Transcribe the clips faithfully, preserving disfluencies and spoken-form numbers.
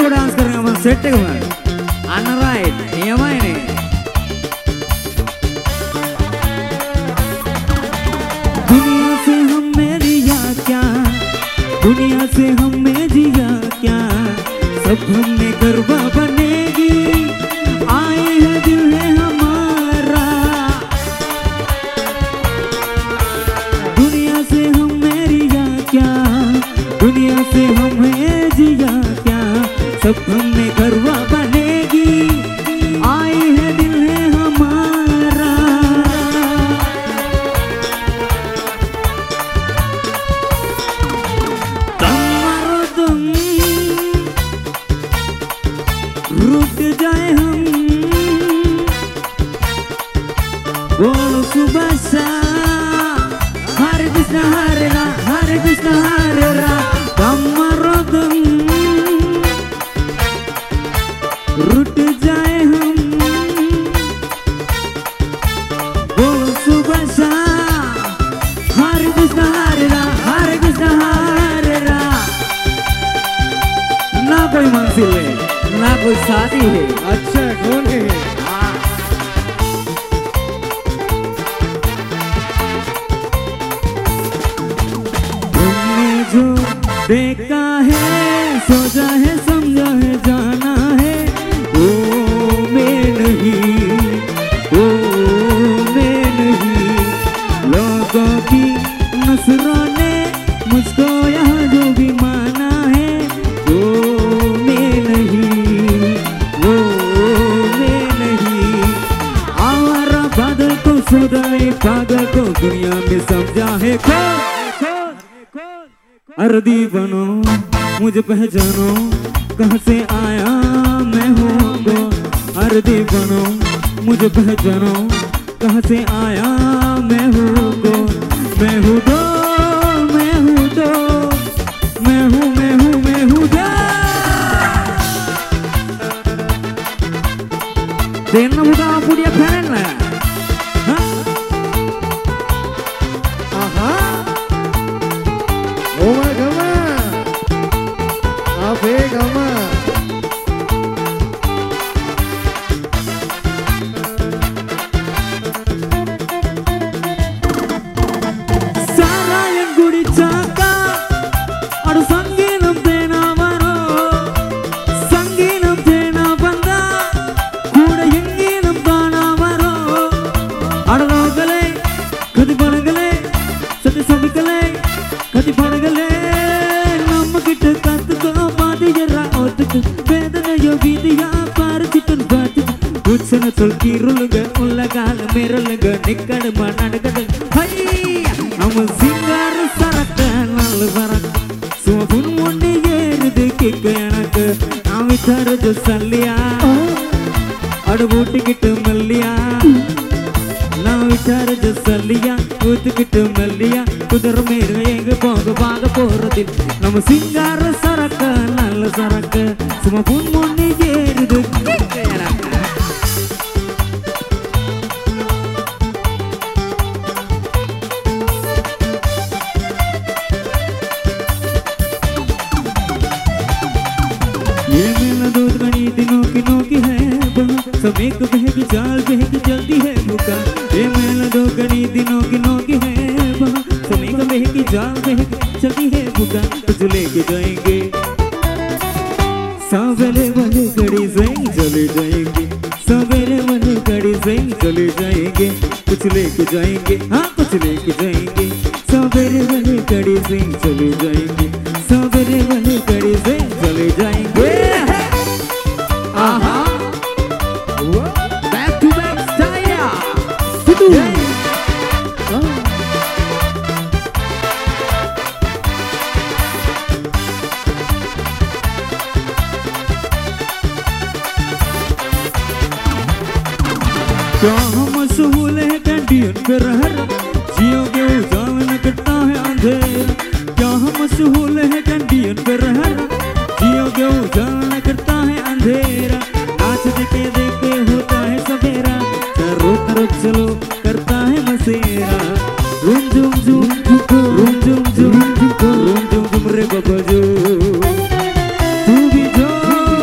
coba dance keren sama set kemarin. Ana right, iya main nih. दुनिया से हमें लिया क्या, दुनिया से हमें जिया क्या, सब हमने गरबा बनेगी, आए है दिल है हमारा। दुनिया से हमें लिया क्या, दुनिया से हमें जिया क्या, सब हमने गरबा बनेगी, आए है दिल है हमारा। रुक जाए हम बोलो सुबह सा, हरे कृष्ण हरे राम हरे कृष्ण हरे राम। हमारा दम रुक जाए हम बोलो सुबह सा, हरे कृष्ण हरे राम हरे कृष्ण हरे राम। ना कोई मंजिल है ना कोई साथी है। अच्छा कौन है? तुमने जो देखा है सोचा है समझा है जाना है, वो मैं नहीं वो मैं नहीं। लोगों की नजरों ने मुझको यहाँ जो भी माना है, वो मैं नहीं वो मैं नहीं। आवारा बादल को सदाए पागल को दुनिया में समझा है कौन। अर्दी बनो मुझे पहचानो कहाँ से आया मैं हूँ गो। अर्दी बनो मुझे पहचानो कहाँ से आया मैं हूँ गो। मैं हूँ दो मैं हूँ दो मैं हूँ मैं हूँ मैं हूँ दो। Dengar buka lampu dia keren lah. Hah? Aha. Oh my god. Ape gama. Sara yang gudi caka, adu sanginam dena maro, sanginam dena banda. कति बन गले सत्य सब गले कति बन गले नम किट कत को बात जरा ओतक वेदन यो बीदिया पार चितन बात कुछ न चल की रुलग उलगाल मेरे लग निकड़ मनड़ गड हई हम सिंगार सरक नल सरक सुबुन मुंडी येर देख कनक हम इधर जो सलिया अड़बूट किट मल्लिया ना विचार जो सलिया उत किट मल्लिया कुदर मेरे एक पोग बाग पोर दिल नम सिंगार सरक नल सरक सुमपुन मुंडी येर देख कनक। ये मेला दूध बनी दिनों की नोकी है समय को बहकी चाल बहकी चलती है भूखा। ये मेला दो गनी दिनों की नोकी है समय को बहकी चाल बहकी चलती है भूखा। कुछ लेके जाएंगे सवेरे वाले घड़ी से चले जाएंगे सवेरे वाले घड़ी से चले जाएंगे। कुछ लेके जाएंगे हाँ कुछ लेके जाएंगे सवेरे वाले घड़ी से चले जाएंगे सवेरे वाले घड़ी से चले जाएंगे। आहा back to back style Situ क्या हम सहूल है कैंटीन पे रहर जियोगे उजाला न करता है अंधेर। क्या हम सहूल है कैंटीन पे रहर जियोगे उजाला न करता है अंधेरा। नाच देखे देखे होता है सवेरा चारों तरफ चलो करता है मसेरा। रूम झूम झूम रूम झूम झूम रूम झूम झूम रे बाबा जो तू भी जो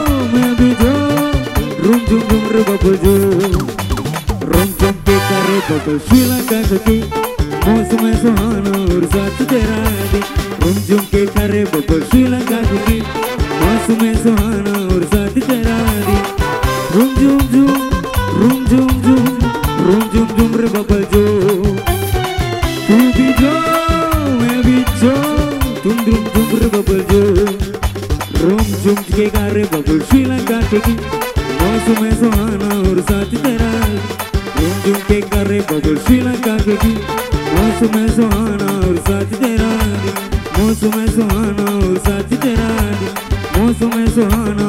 बबल श्रीलंका की मौसम है सुहाना और साथ तेरा दी झूम झूम के करे बबल श्रीलंका की मौसम है सुहाना और साथ तेरा दी झूम झूम झूम झूम झूम झूम झूम झूम झूम रे बबल जो तू भी जो मैं भी जो तुम झूम झूम रे बबल जो झूम झूम के करे बबल श्रीलंका की मौसम है सुहाना और साथ तेरा झूम झूम के करे बबल श्रीलंका की मौसम है सुहाना और साथ तेरा मौसम है सुहाना और साथ तेरा मौसम है सुहाना